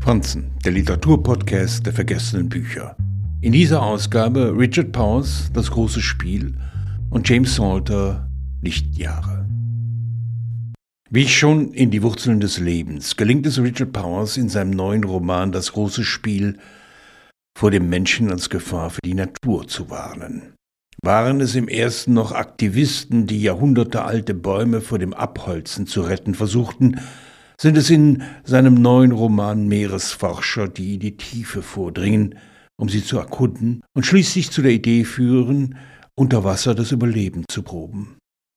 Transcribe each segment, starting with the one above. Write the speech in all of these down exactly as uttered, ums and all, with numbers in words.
Franzen, der Literaturpodcast der vergessenen Bücher. In dieser Ausgabe Richard Powers, Das große Spiel und James Salter, Lichtjahre. Wie schon in Die Wurzeln des Lebens gelingt es Richard Powers in seinem neuen Roman Das große Spiel, vor dem Menschen als Gefahr für die Natur zu warnen. Waren es im ersten noch Aktivisten, die jahrhundertealte Bäume vor dem Abholzen zu retten versuchten, sind es in seinem neuen Roman Meeresforscher, die in die Tiefe vordringen, um sie zu erkunden und schließlich zu der Idee führen, unter Wasser das Überleben zu proben.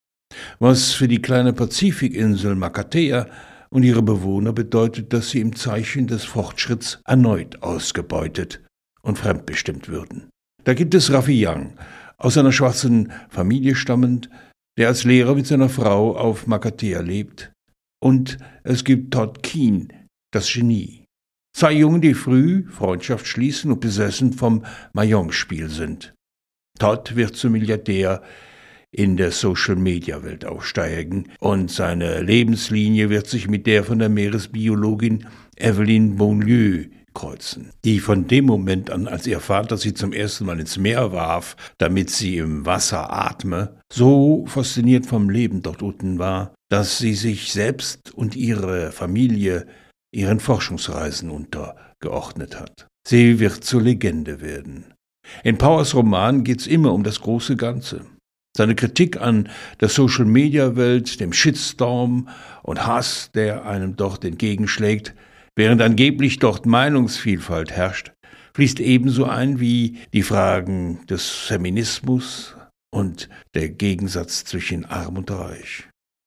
Was für die kleine Pazifikinsel Makatea und ihre Bewohner bedeutet, dass sie im Zeichen des Fortschritts erneut ausgebeutet und fremdbestimmt würden. Da gibt es Raffi Young, aus einer schwarzen Familie stammend, der als Lehrer mit seiner Frau auf Makatea lebt. Und es gibt Todd Keane, das Genie. Zwei Jungen, die früh Freundschaft schließen und besessen vom Mahjong-Spiel sind. Todd wird zum Milliardär in der Social-Media-Welt aufsteigen und seine Lebenslinie wird sich mit der von der Meeresbiologin Evelyn Beaulieu kreuzen, die von dem Moment an, als ihr Vater sie zum ersten Mal ins Meer warf, damit sie im Wasser atme, so fasziniert vom Leben dort unten war, dass sie sich selbst und ihre Familie ihren Forschungsreisen untergeordnet hat. Sie wird zur Legende werden. In Powers' Roman geht es immer um das große Ganze. Seine Kritik an der Social-Media-Welt, dem Shitstorm und Hass, der einem dort entgegenschlägt, während angeblich dort Meinungsvielfalt herrscht, fließt ebenso ein wie die Fragen des Feminismus und der Gegensatz zwischen Arm und Reich.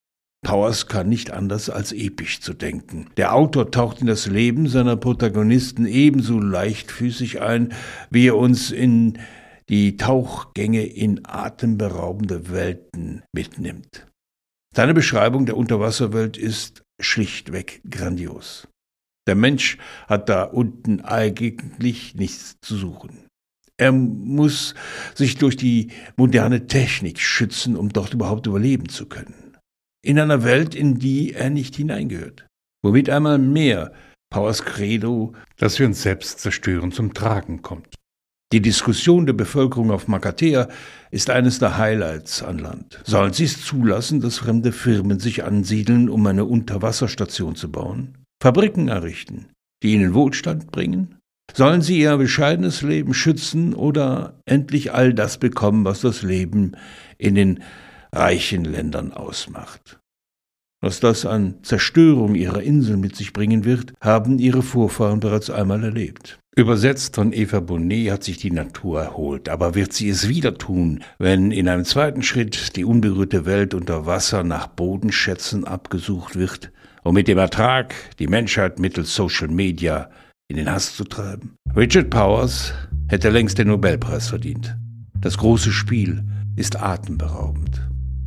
Powers kann nicht anders als episch zu denken. Der Autor taucht in das Leben seiner Protagonisten ebenso leichtfüßig ein, wie er uns in die Tauchgänge in atemberaubende Welten mitnimmt. Seine Beschreibung der Unterwasserwelt ist schlichtweg grandios. Der Mensch hat da unten eigentlich nichts zu suchen. Er muss sich durch die moderne Technik schützen, um dort überhaupt überleben zu können. In einer Welt, in die er nicht hineingehört. Womit einmal mehr Powers' Credo, dass wir uns selbst zerstören, zum Tragen kommt. Die Diskussion der Bevölkerung auf Makatea ist eines der Highlights an Land. Sollen sie es zulassen, dass fremde Firmen sich ansiedeln, um eine Unterwasserstation zu bauen? Fabriken errichten, die ihnen Wohlstand bringen? Sollen sie ihr bescheidenes Leben schützen oder endlich all das bekommen, was das Leben in den reichen Ländern ausmacht? Was das an Zerstörung ihrer Insel mit sich bringen wird, haben ihre Vorfahren bereits einmal erlebt. Übersetzt von Eva Bonnet hat sich die Natur erholt, aber wird sie es wieder tun, wenn in einem zweiten Schritt die unberührte Welt unter Wasser nach Bodenschätzen abgesucht wird, um mit dem Ertrag die Menschheit mittels Social Media in den Hass zu treiben? Richard Powers hätte längst den Nobelpreis verdient. Das große Spiel ist atemberaubend.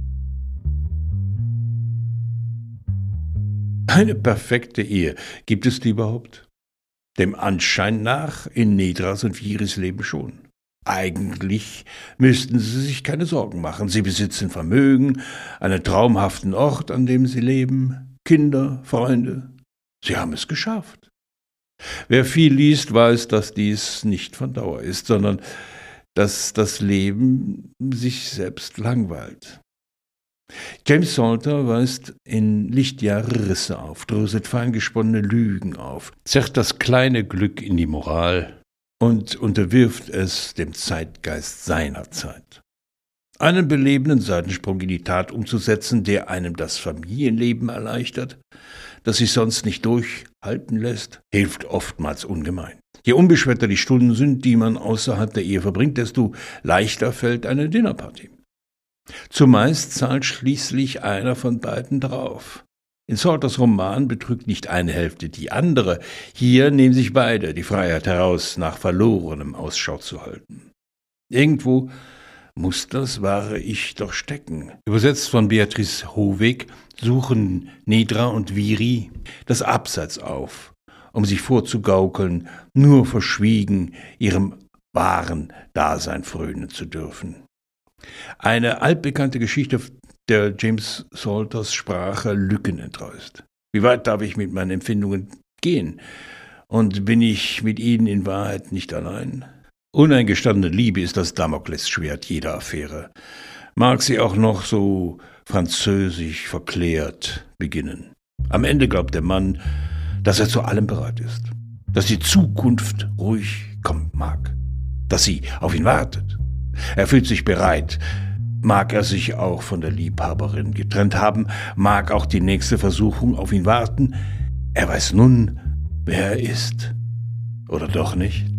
Eine perfekte Ehe, gibt es die überhaupt? Dem Anschein nach in Nedras und Viris Leben schon. Eigentlich müssten sie sich keine Sorgen machen. Sie besitzen Vermögen, einen traumhaften Ort, an dem sie leben, Kinder, Freunde. Sie haben es geschafft. Wer viel liest, weiß, dass dies nicht von Dauer ist, sondern dass das Leben sich selbst langweilt. James Salter weist in Lichtjahre Risse auf, dröselt feingesponnene Lügen auf, zerrt das kleine Glück in die Moral und unterwirft es dem Zeitgeist seiner Zeit. Einen belebenden Seitensprung in die Tat umzusetzen, der einem das Familienleben erleichtert, das sich sonst nicht durchhalten lässt, hilft oftmals ungemein. Je unbeschwerter die Stunden sind, die man außerhalb der Ehe verbringt, desto leichter fällt eine Dinnerparty. Zumeist zahlt schließlich einer von beiden drauf. In Salters Roman betrügt nicht eine Hälfte die andere. Hier nehmen sich beide die Freiheit heraus, nach Verlorenem Ausschau zu halten. Irgendwo muss das wahre Ich doch stecken. Übersetzt von Beatrice Hovig suchen Nedra und Viri das Abseits auf, um sich vorzugaukeln, nur verschwiegen ihrem wahren Dasein frönen zu dürfen. Eine altbekannte Geschichte, der James Salters Sprache Lücken entreißt. Wie weit darf ich mit meinen Empfindungen gehen? Und bin ich mit ihnen in Wahrheit nicht allein? Uneingestandene Liebe ist das Damoklesschwert jeder Affäre. Mag sie auch noch so französisch verklärt beginnen. Am Ende glaubt der Mann, dass er zu allem bereit ist, dass die Zukunft ruhig kommen mag, dass sie auf ihn wartet. Er fühlt sich bereit. Mag er sich auch von der Liebhaberin getrennt haben, mag auch die nächste Versuchung auf ihn warten. Er weiß nun, wer er ist. Oder doch nicht?